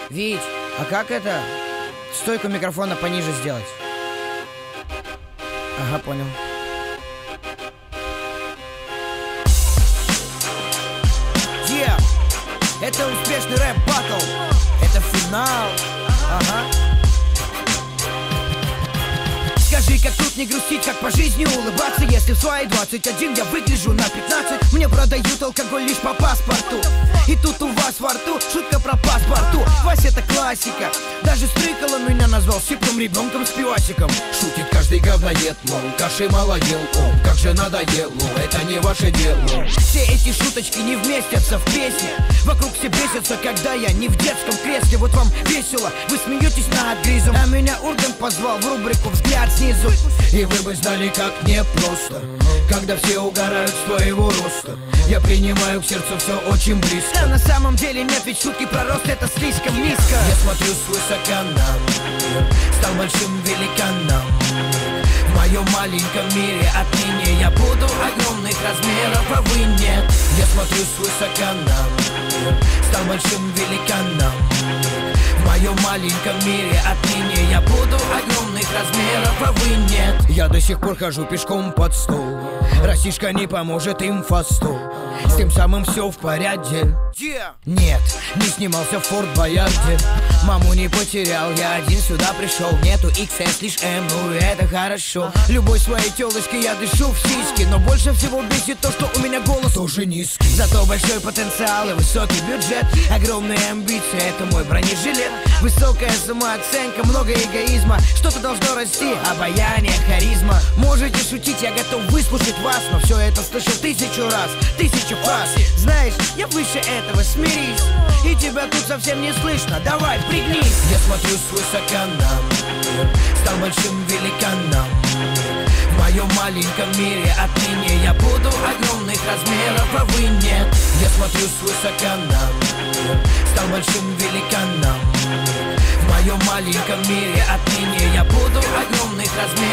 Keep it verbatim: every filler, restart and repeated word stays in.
Вить, а как это? Стойку микрофона пониже сделать. Ага, понял. Yeah. Это успешный рэп-баттл. Это финал. Ага. Скажи, как тут не грустить, как по жизни улыбаться, если в свои двадцать один я выгляжу на пятнадцать. Мне продают алкоголь лишь по паспорту. И тут у вас во рту шутка про паспорту. Вась, это классика. Даже Стрыкало меня назвал сиплым ребенком с пивасиком. Шутит каждый говноед, мол, каши мало ел. О, как же надоело, это не ваше дело. Все эти шуточки не вместятся в песне. Вокруг все бесятся, когда я не в детском кресле. Вот вам весело, вы смеетесь над гризом, а меня Ургант позвал в рубрику «Взгляд снизу». И вы бы знали, как непросто, когда все угорают с твоего роста. Я принимаю к сердцу все очень близко. А на самом деле нет, ведь шутки про рост это слишком низко. Я смотрю свысока на мир, стал большим великаном. В моем маленьком мире отныне я буду огромных размеров, а вы нет. Я смотрю свысока на мир, стал большим великаном. В моем маленьком мире отныне я буду огромных размеров, а вы нет. Я до сих пор хожу пешком под стол. Растишка не поможет им фасту. С тем самым все в порядке. Yeah. Нет, не снимался в Форт Боярде. Маму не потерял, я один сюда пришел. Нету икс эс, лишь эм, ну и это хорошо. Любой своей телочке я дышу в сиськи. Но больше всего бесит то, что у меня голос тоже низкий. Зато большой потенциал и высокий бюджет. Огромные амбиции, это мой бронежилет. Высокая самооценка, много эгоизма. Что-то должно расти, обаяние, харизма. Можете шутить, я готов выслушать вас. Но все это слышал тысячу раз, тысячу фраз. Знаешь, я выше этого, смирись. И тебя тут совсем не слышно, давай, пригнись. Я смотрю свысока на мир, стал большим великаном. В моем маленьком мире отныне я буду огромных размеров, а вы нет. Я смотрю свысока на мир, стал большим великаном. В моем маленьком мире отныне я буду огромных размеров.